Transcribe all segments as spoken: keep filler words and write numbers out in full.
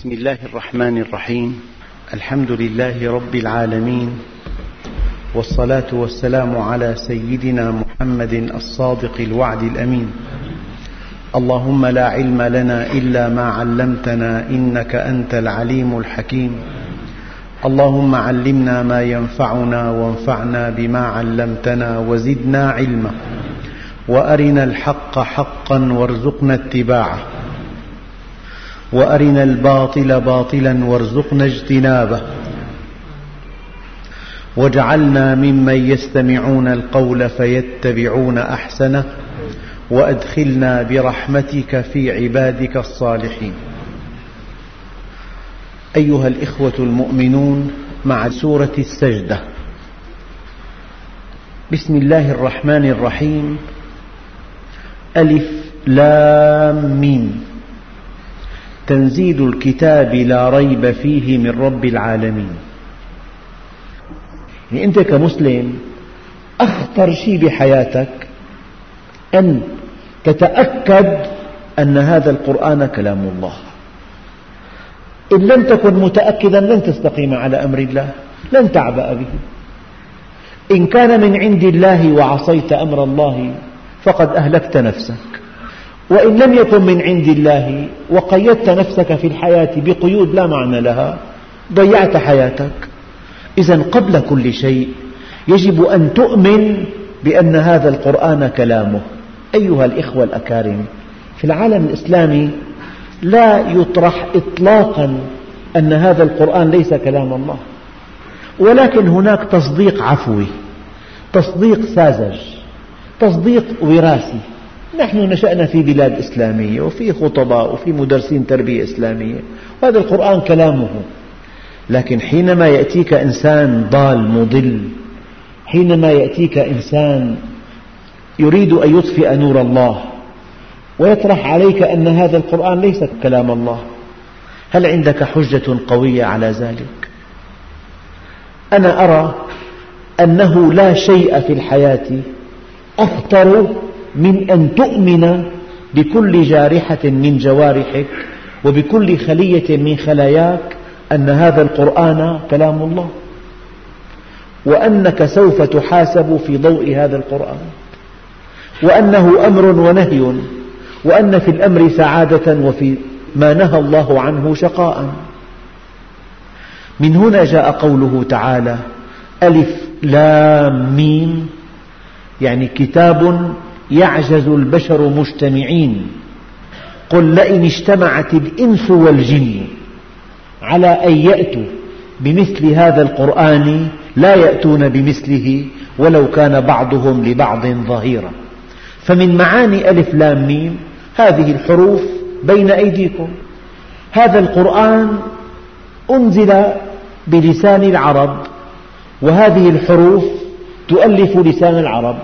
بسم الله الرحمن الرحيم. الحمد لله رب العالمين، والصلاة والسلام على سيدنا محمد الصادق الوعد الأمين. اللهم لا علم لنا إلا ما علمتنا إنك أنت العليم الحكيم. اللهم علمنا ما ينفعنا وانفعنا بما علمتنا وزدنا علما، وأرنا الحق حقا وارزقنا اتباعه، وأرنا الباطل باطلا وارزقنا اجتنابه، واجعلنا ممن يستمعون القول فيتبعون أحسنه، وأدخلنا برحمتك في عبادك الصالحين. أيها الإخوة المؤمنون، مع سورة السجدة. بسم الله الرحمن الرحيم. ألف لام ميم، تنزيل الكتاب لا ريب فيه من رب العالمين. يعني أنت كمسلم أخطر شيء بحياتك أن تتأكد أن هذا القرآن كلام الله. إن لم تكن متأكدا لن تستقيم على أمر الله، لن تعبأ به. إن كان من عند الله وعصيت أمر الله فقد أهلكت نفسك، وإن لم يكن من عند الله وقيدت نفسك في الحياة بقيود لا معنى لها ضيعت حياتك. إذن قبل كل شيء يجب أن تؤمن بأن هذا القرآن كلامه. أيها الإخوة الأكارم، في العالم الإسلامي لا يطرح إطلاقا أن هذا القرآن ليس كلام الله، ولكن هناك تصديق عفوي، تصديق ساذج، تصديق وراثي. نحن نشأنا في بلاد إسلامية، وفي خطباء وفي مدرسين تربية إسلامية، وهذا القرآن كلامه. لكن حينما يأتيك إنسان ضال مضل، حينما يأتيك إنسان يريد أن يطفئ نور الله ويطرح عليك أن هذا القرآن ليس كلام الله، هل عندك حجة قوية على ذلك؟ أنا أرى أنه لا شيء في الحياة أخطر من أن تؤمن بكل جارحة من جوارحك وبكل خلية من خلاياك أن هذا القرآن كلام الله، وأنك سوف تحاسب في ضوء هذا القرآن، وأنه أمر ونهي، وأن في الأمر سعادة وفي ما نهى الله عنه شقاء. من هنا جاء قوله تعالى: ألف لام ميم، يعني كتاب يعجز البشر مجتمعين. قل لئن اجتمعت الإنس والجن على أن يأتوا بمثل هذا القرآن لا يأتون بمثله ولو كان بعضهم لبعض ظهيرا. فمن معاني ألف لام ميم هذه الحروف بين أيديكم. هذا القرآن أنزل بلسان العرب، وهذه الحروف تؤلف لسان العرب.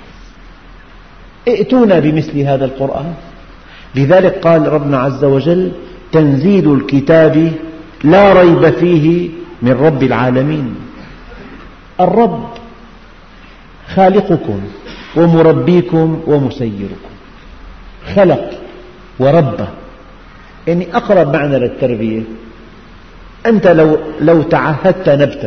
ائتونا بمثل هذا القرآن. لذلك قال ربنا عز وجل: تنزيل الكتاب لا ريب فيه من رب العالمين. الرب خالقكم ومربيكم ومسيركم، خلق وربى، يعني أقرب معنى للتربية. أنت لو, لو تعهدت نبتة،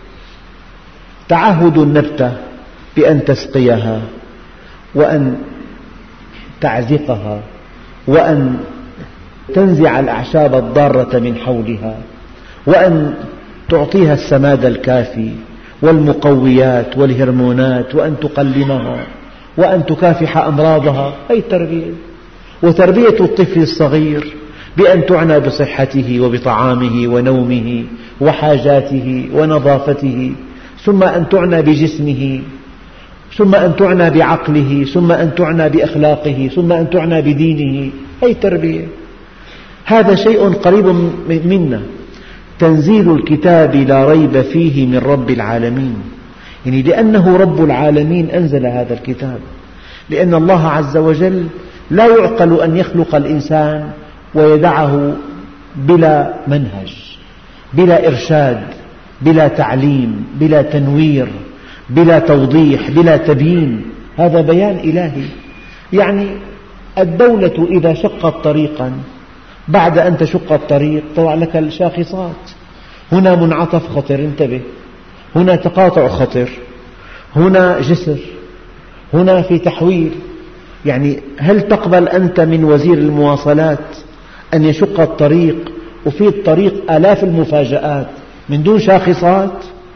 تعهد النبتة بأن تسقيها وأن تعزقها وأن تنزع الأعشاب الضارة من حولها وأن تعطيها السماد الكافي والمقويات والهرمونات وأن تقلمها وأن تكافح أمراضها، هذه التربية. وتربية الطفل الصغير بأن تعنى بصحته وبطعامه ونومه وحاجاته ونظافته، ثم أن تعنى بجسمه، ثم أن تعنى بعقله، ثم أن تعنى بأخلاقه، ثم أن تعنى بدينه، هذه التربية. هذا شيء قريب منا. تنزيل الكتاب لا ريب فيه من رب العالمين، يعني لأنه رب العالمين أنزل هذا الكتاب. لأن الله عز وجل لا يعقل أن يخلق الإنسان ويدعه بلا منهج، بلا إرشاد، بلا تعليم، بلا تنوير، بلا توضيح، بلا تبيين. هذا بيان إلهي. يعني الدولة إذا شقت طريقا بعد أن تشق الطريق تضع لك الشاخصات. هنا منعطف خطر، انتبه، هنا تقاطع خطر، هنا جسر، هنا في تحويل. يعني هل تقبل أنت من وزير المواصلات أن يشق الطريق وفي الطريق آلاف المفاجآت من دون شاخصات؟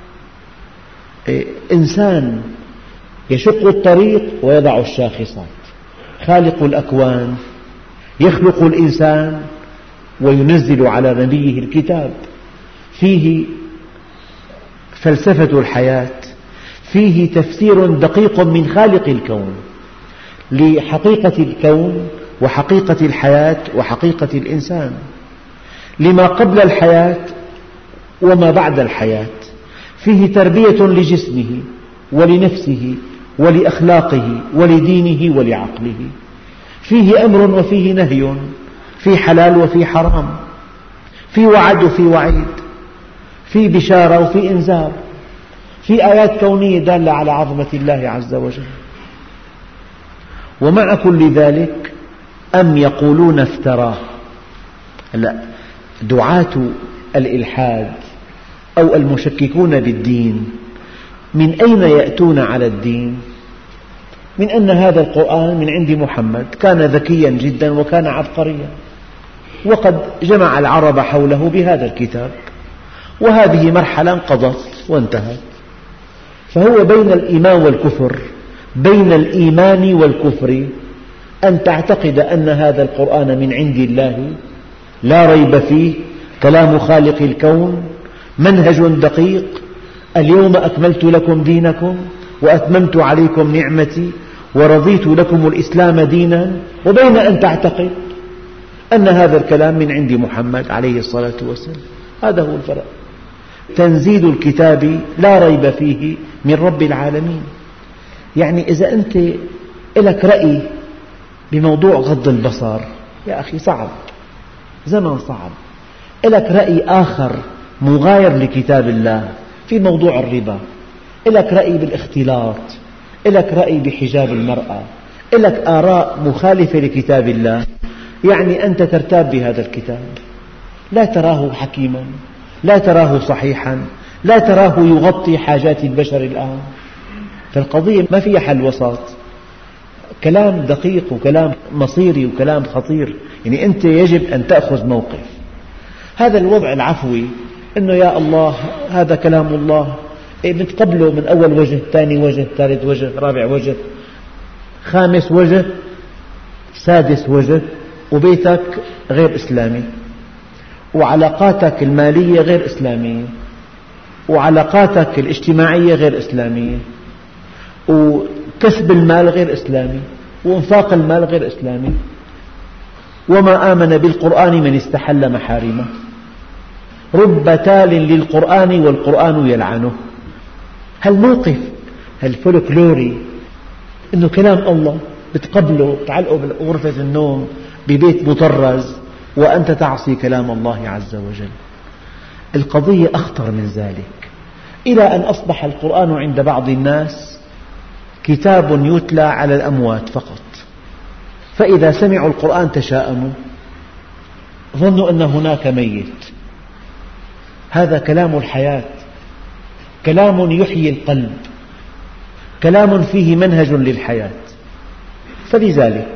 إنسان يشق الطريق ويضع الشاخصات. خالق الأكوان يخلق الإنسان وينزل على نبيه الكتاب، فيه فلسفة الحياة، فيه تفسير دقيق من خالق الكون لحقيقة الكون وحقيقة الحياة وحقيقة الإنسان، لما قبل الحياة وما بعد الحياة. فيه تربية لجسمه ولنفسه ولأخلاقه ولدينه ولعقله. فيه أمر وفيه نهي، فيه حلال وفيه حرام، فيه وعد وفيه وعيد، فيه بشارة وفيه إنذار، فيه آيات كونية دالة على عظمة الله عز وجل. ومع كل ذلك أم يقولون افتراه. لا، دعاة الإلحاد أو المشككون بالدين من أين يأتون على الدين؟ من أن هذا القرآن من عند محمد، كان ذكيا جدا وكان عبقريا وقد جمع العرب حوله بهذا الكتاب، وهذه مرحلة انقضت وانتهت. فهو بين الإيمان والكفر، بين الإيمان والكفر، أن تعتقد أن هذا القرآن من عند الله لا ريب فيه، كلام خالق الكون، منهج دقيق، اليوم أكملت لكم دينكم وأتممت عليكم نعمتي ورضيت لكم الإسلام دينا، وبين أن تعتقد أن هذا الكلام من عند محمد عليه الصلاة والسلام. هذا هو الفرق. تنزيل الكتاب لا ريب فيه من رب العالمين. يعني إذا أنت لك رأي بموضوع غض البصر، يا أخي صعب، زمن صعب. لك رأي آخر مغاير لكتاب الله في موضوع الربا، لك رأي بالاختلاط، لك رأي بحجاب المرأة، لك آراء مخالفة لكتاب الله، يعني أنت ترتاب بهذا الكتاب، لا تراه حكيما، لا تراه صحيحا، لا تراه يغطي حاجات البشر الآن. فالقضية ما فيها حل وسط، كلام دقيق وكلام مصيري وكلام خطير. يعني أنت يجب أن تأخذ موقف. هذا الوضع العفوي أنه يا الله هذا كلام الله، بتقبله من أول وجه، ثاني وجه، ثالث وجه، رابع وجه، خامس وجه، سادس وجه، وبيتك غير إسلامي، وعلاقاتك المالية غير إسلامية، وعلاقاتك الاجتماعية غير إسلامية، وكسب المال غير إسلامي، وإنفاق المال غير إسلامي. وما آمن بالقرآن من استحل محارمه، رب تال للقرآن والقرآن يلعنه. هالموقف هالفولكلوري إنه كلام الله بتقبله تعلقه بغرفة النوم ببيت مطرز وأنت تعصي كلام الله عز وجل. القضية أخطر من ذلك، إلى أن أصبح القرآن عند بعض الناس كتاب يتلى على الأموات فقط، فإذا سمعوا القرآن تشاءموا، ظنوا أن هناك ميت. هذا كلام الحياة، كلام يحيي القلب، كلام فيه منهج للحياة. فلذلك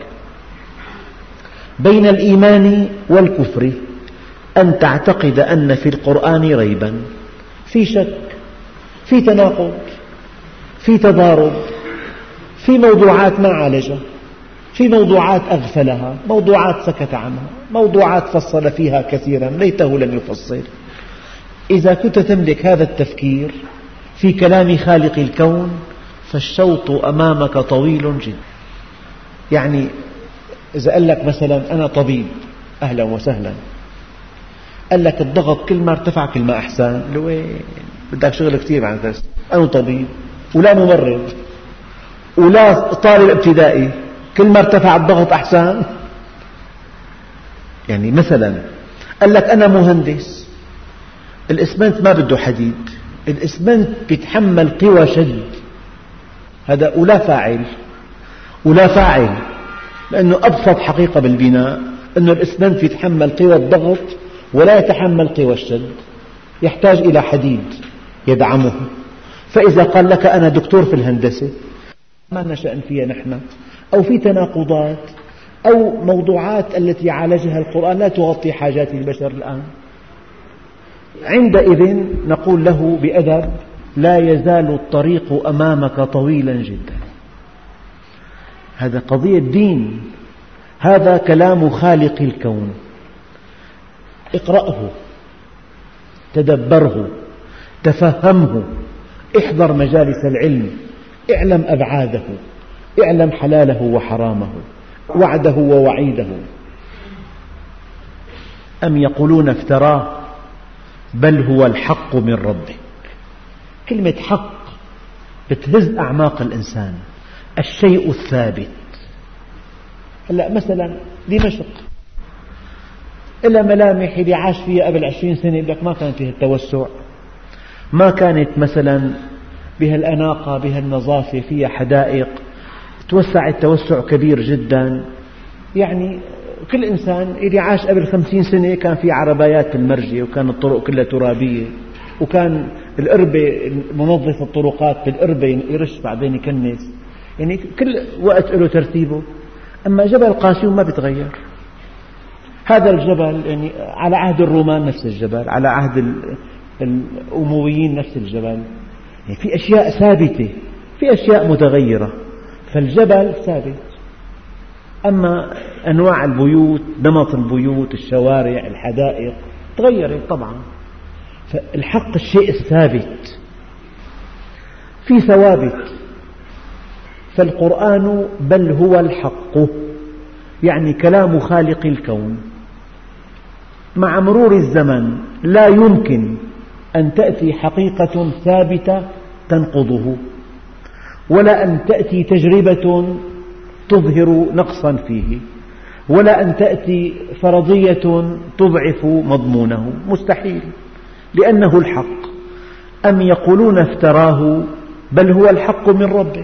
بين الإيمان والكفر أن تعتقد أن في القرآن ريبا، في شك، في تناقض، في تضارب، في موضوعات ما عالجها، في موضوعات أغفلها، موضوعات سكت عنها، موضوعات فصل فيها كثيرا ليته لم يفصل. إذا كنت تملك هذا التفكير في كلام خالق الكون فالشوط أمامك طويل جدا. يعني إذا قال لك مثلا أنا طبيب، أهلا وسهلا، قال لك الضغط كل ما ارتفع كل ما أحسن، وين بدك شغل كثير عن هذا. أنا طبيب ولا ممرض ولا طالب ابتدائي، كل ما ارتفع الضغط أحسن. يعني مثلا قال لك أنا مهندس، الإسمنت ما بده حديد، الإسمنت بيتحمل قوى شد، هذا ولا فاعل ولا فاعل، لأنه أبسط حقيقة بالبناء أن الإسمنت يتحمل قوى الضغط ولا يتحمل قوى الشد، يحتاج إلى حديد يدعمه. فإذا قال لك أنا دكتور في الهندسة ما لنا شأن فيها نحن، أو في تناقضات أو موضوعات التي عالجها القرآن لا تغطي حاجات البشر الآن، عندئذ نقول له بأدب: لا يزال الطريق أمامك طويلا جدا. هذا قضية دين، هذا كلام خالق الكون. اقرأه، تدبره، تفهمه، احضر مجالس العلم، اعلم أبعاده، اعلم حلاله وحرامه، وعده ووعيده. أم يقولون افتراه بل هو الحق من ربك. كلمة حق بتهز أعماق الإنسان، الشيء الثابت. هلأ مثلا دمشق إلا ملامح اللي عاش فيها قبل عشرين سنة يقول لك ما كان فيها التوسع، ما كانت مثلا بها الأناقة، بها النظافة، فيها حدائق، توسعت توسع كبير جدا. يعني كل إنسان اللي عاش قبل خمسين سنة كان في عربايات المرجية، وكان الطرق كلها ترابية، وكان الإربة منظف الطرقات بالإربة يرش بعدين يكنس، يعني كل وقت له ترتيبه. أما جبل قاسيون ما بيتغير. هذا الجبل يعني على عهد الرومان نفس الجبل، على عهد الأمويين نفس الجبل، يعني في أشياء ثابتة، في أشياء متغيرة، فالجبل ثابت. أما أنواع البيوت، نمط البيوت، الشوارع، الحدائق تغيرت طبعا. فالحق الشيء الثابت، في ثوابت. فالقرآن بل هو الحق، يعني كلام خالق الكون. مع مرور الزمن لا يمكن أن تأتي حقيقة ثابتة تنقضه، ولا أن تأتي تجربة تظهر نقصا فيه، ولا أن تأتي فرضية تضعف مضمونه، مستحيل، لأنه الحق. أم يقولون افتراه بل هو الحق من ربك.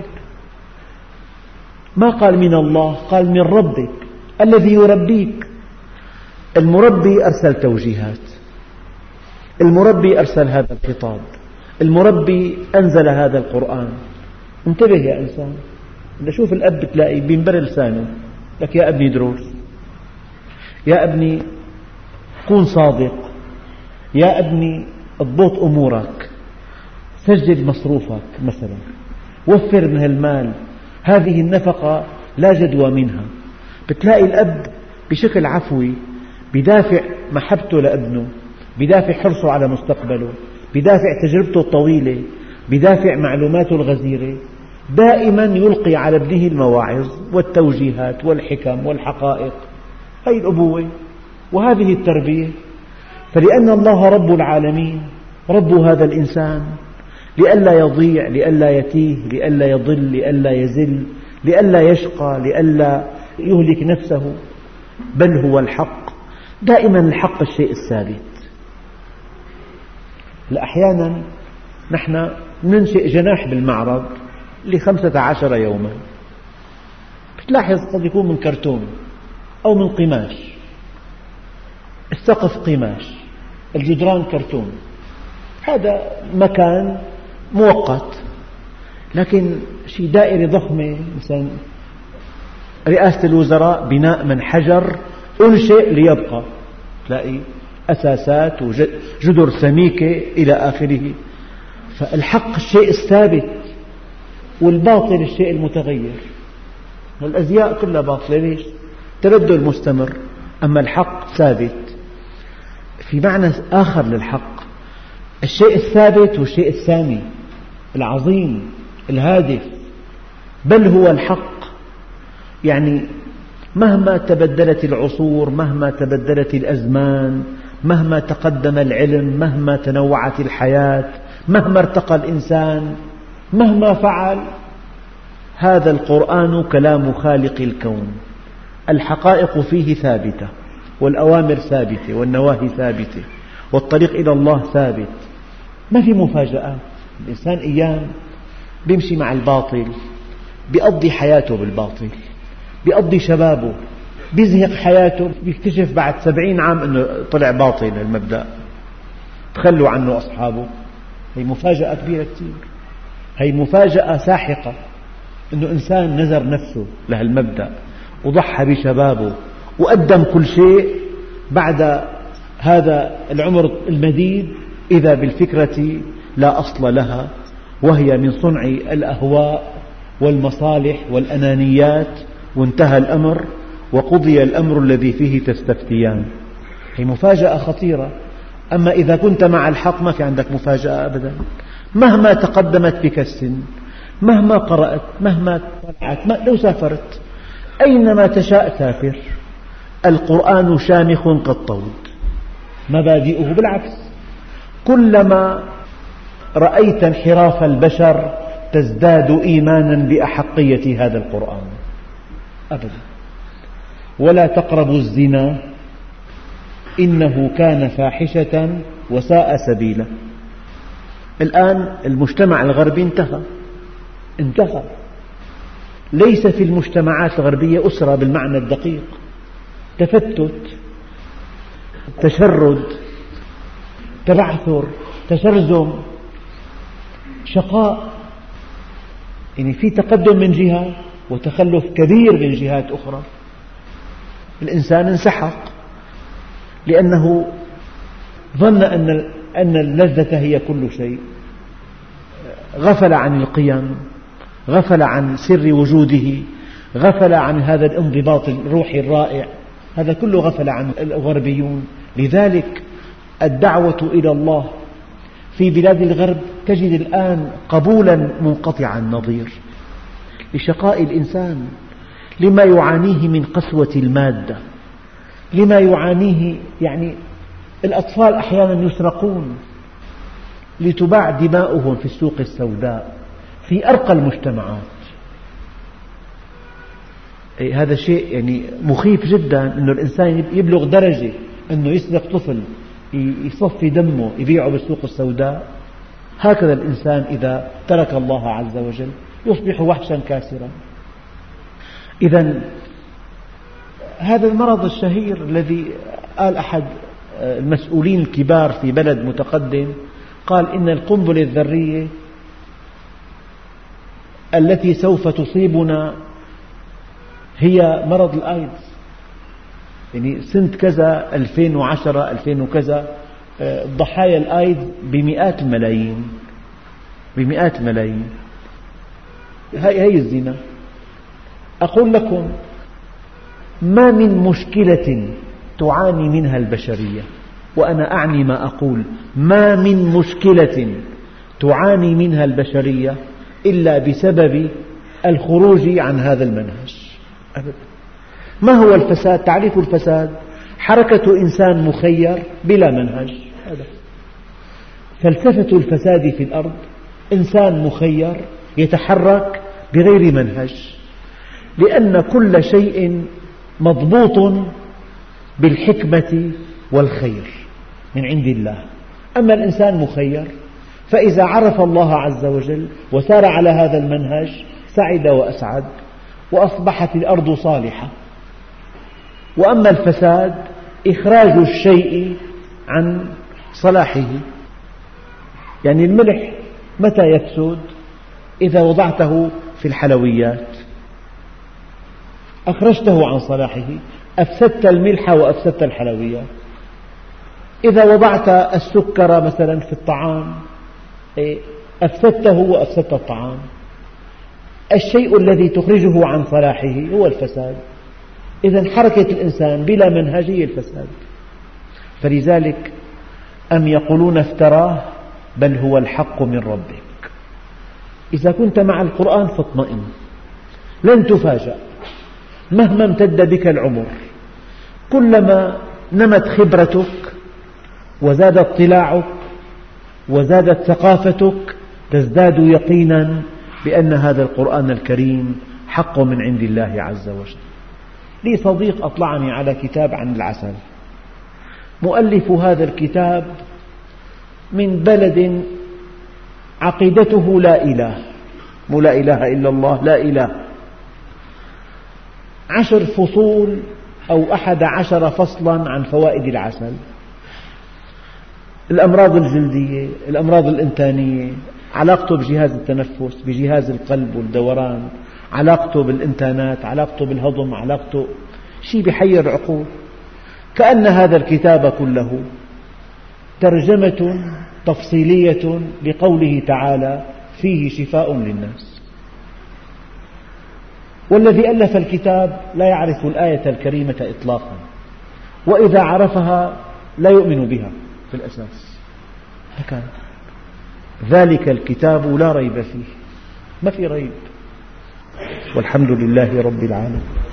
ما قال من الله، قال من ربك الذي يربيك. المربي أرسل توجيهات، المربي أرسل هذا الخطاب، المربي أنزل هذا القرآن. انتبه يا إنسان، إذا شوف الأب تلاقي بينبر لسانه لك: يا ابني دروس، يا ابني كون صادق، يا ابني اضبط أمورك، سجل مصروفك مثلا، وفر من المال، هذه النفقة لا جدوى منها. بتلاقي الأب بشكل عفوي بدافع محبته لابنه، بدافع حرصه على مستقبله، بدافع تجربته الطويلة، بدافع معلوماته الغزيرة، دائما يلقي على ابنه المواعظ والتوجيهات والحكم والحقائق. هذه الأبوة وهذه التربية. فلأن الله رب العالمين، رب هذا الإنسان، لئلا يضيع، لئلا يتيه، لئلا يضل، لئلا يزل، لئلا يشقى، لئلا يهلك نفسه، بل هو الحق. دائما الحق الشيء الثابت. أحيانا نحن ننشئ جناح بالمعرض لخمسة عشر يوما، بتلاحظ قد يكون من كرتون أو من قماش، السقف قماش، الجدران كرتون. هذا مكان مؤقت. لكن شيء دائرة ضخمة مثلا رئاسة الوزراء، بناء من حجر أنشئ ليبقى، تلاقي أساسات وجدر سميكة إلى آخره. فالحق الشيء الثابت، والباطل الشيء المتغير. الأزياء كلها باطلة، ليش؟ تبدل مستمر. أما الحق ثابت. في معنى آخر للحق، الشيء الثابت والشيء السامي العظيم الهادف. بل هو الحق، يعني مهما تبدلت العصور، مهما تبدلت الأزمان، مهما تقدم العلم، مهما تنوعت الحياة، مهما ارتقى الإنسان، مهما فعل، هذا القرآن كلام خالق الكون. الحقائق فيه ثابتة، والأوامر ثابتة، والنواهي ثابتة، والطريق إلى الله ثابت. ما في مفاجآت. الإنسان أيام بيمشي مع الباطل، بيقضي حياته بالباطل، بيقضي شبابه بيزهق حياته، بيكتشف بعد سبعين عام أنه طلع باطل المبدأ، تخلوا عنه أصحابه. هي مفاجأة كبيرة كثير، هي مفاجأة ساحقة، أنه إنسان نذر نفسه لهالمبدأ وضحى بشبابه وقدم كل شيء، بعد هذا العمر المديد إذا بالفكرة لا أصل لها، وهي من صنع الأهواء والمصالح والأنانيات، وانتهى الأمر وقضي الأمر الذي فيه تستفتيان. هي مفاجأة خطيرة. أما إذا كنت مع الحق ما في عندك مفاجأة أبدا، مهما تقدمت بك السن، مهما قرأت، مهما طلعت، ما لو سافرت أينما تشاء سافر، القرآن شامخ كالطود، مبادئه بالعكس، كلما رأيت انحراف البشر تزداد إيمانا بأحقية هذا القرآن أبدا. ولا تقربوا الزنا إنه كان فاحشة وساء سبيلا. الآن المجتمع الغربي انتهى انتهى ليس في المجتمعات الغربية أسرة بالمعنى الدقيق، تفتت، تشرد، تبعثر، تشرذم، شقاء، يعني في تقدم من جهة وتخلف كبير من جهات أخرى. الإنسان انسحق لأنه ظن أن أن اللذة هي كل شيء، غفل عن القيم، غفل عن سر وجوده، غفل عن هذا الانضباط الروحي الرائع، هذا كله غفل عنه الغربيون. لذلك الدعوة إلى الله في بلاد الغرب تجد الآن قبولا منقطع النظير لشقاء الإنسان، لما يعانيه من قسوة المادة، لما يعانيه، يعني الأطفال أحيانا يسرقون لتباع دماؤهم في السوق السوداء في أرقى المجتمعات. هذا شيء يعني مخيف جدا، أن الإنسان يبلغ درجة أنه يسرق طفل، يصفي دمه، يبيعه بالسوق السوداء. هكذا الإنسان إذا ترك الله عز وجل يصبح وحشا كاسرا. إذن هذا المرض الشهير الذي قال أحد المسؤولين الكبار في بلد متقدم، قال إن القنبلة الذرية التي سوف تصيبنا هي مرض الآيدز. يعني سنة كذا ألفين وعشرة ألفين وكذا ضحايا الآيدز بمئات الملايين، بمئات الملايين. هي هي الزنا. أقول لكم ما من مشكلة تعاني منها البشرية، وأنا أعني ما أقول، ما من مشكلة تعاني منها البشرية إلا بسبب الخروج عن هذا المنهج أبدا. ما هو الفساد؟ تعريف الفساد حركة إنسان مخير بلا منهج. هذا فلسفة الفساد في الأرض، إنسان مخير يتحرك بغير منهج، لأن كل شيء مضبوط بالحكمة والخير من عند الله. أما الإنسان مخير فإذا عرف الله عز وجل وسار على هذا المنهج سعد وأسعد وأصبحت الأرض صالحة. وأما الفساد إخراج الشيء عن صلاحه، يعني الملح متى يفسد؟ إذا وضعته في الحلويات أخرجته عن صلاحه، أفسدت الملح وأفسدت الحلويات. إذا وضعت السكر مثلا في الطعام أفسدته وأفسدت الطعام. الشيء الذي تخرجه عن صلاحه هو الفساد. إذن حركة الإنسان بلا منهج هي الفساد. فلذلك أم يقولون افتراه بل هو الحق من ربك. إذا كنت مع القرآن فاطمئن، لن تفاجأ مهما امتد بك العمر. كلما نمت خبرتك وزاد اطلاعك وزادت ثقافتك تزداد يقينا بأن هذا القرآن الكريم حق من عند الله عز وجل. لي صديق أطلعني على كتاب عن العسل، مؤلف هذا الكتاب من بلد عقيدته لا إله، مو لا إله إلا الله، لا إله. عشر فصول أو أحد عشر فصلا عن فوائد العسل. الأمراض الجلدية، الأمراض الإنتانية، علاقته بجهاز التنفس، بجهاز القلب والدوران، علاقته بالإنتانات، علاقته بالهضم، علاقته شيء بحير العقول. كأن هذا الكتاب كله ترجمة تفصيلية لقوله تعالى: فيه شفاء للناس. والذي ألف الكتاب لا يعرف الآية الكريمة إطلاقا، وإذا عرفها لا يؤمن بها في الأساس. هكذا ذلك الكتاب لا ريب فيه، ما في ريب. والحمد لله رب العالمين.